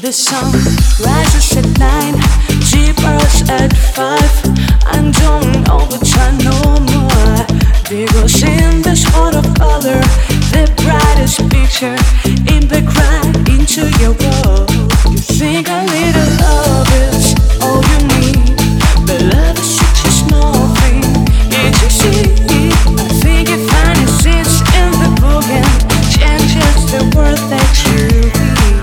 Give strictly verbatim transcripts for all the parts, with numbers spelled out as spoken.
The sun rises at nine, jeepers at five. I don't know which I know more, because in this world of color, the brightest picture in the crack into your world. You think a little love is all you need, but love is just nothing. It's just easy. I think you find it sits in the book and changes the world that you read.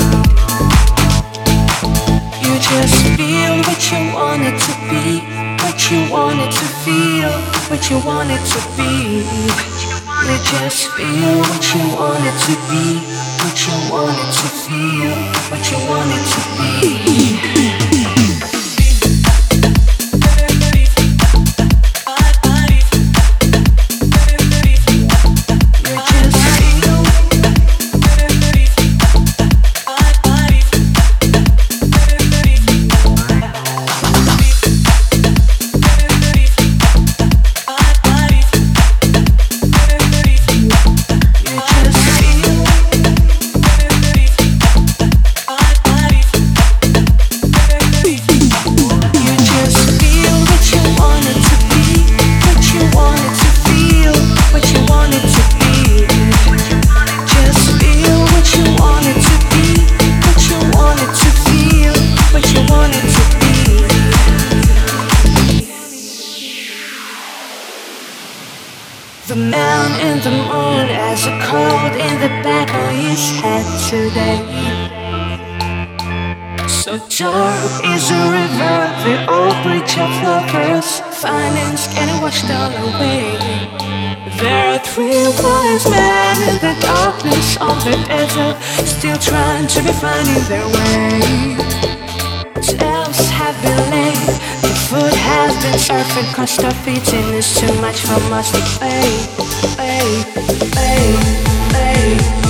You just feel what you want it to be, what you want it to feel, what you want it to be. You just feel what you want it to be, what you want it to feel, what you want it to be. The man in the moon has a cold in the back of his head today. So dark is the river, the old bridge of lovers, finance getting washed all away. There are three wise men in the darkness of the desert, still trying to be finding their way. Shelves have been laid, the food has been served, and cost of eating is too much for us to pay. Pay, pay, pay.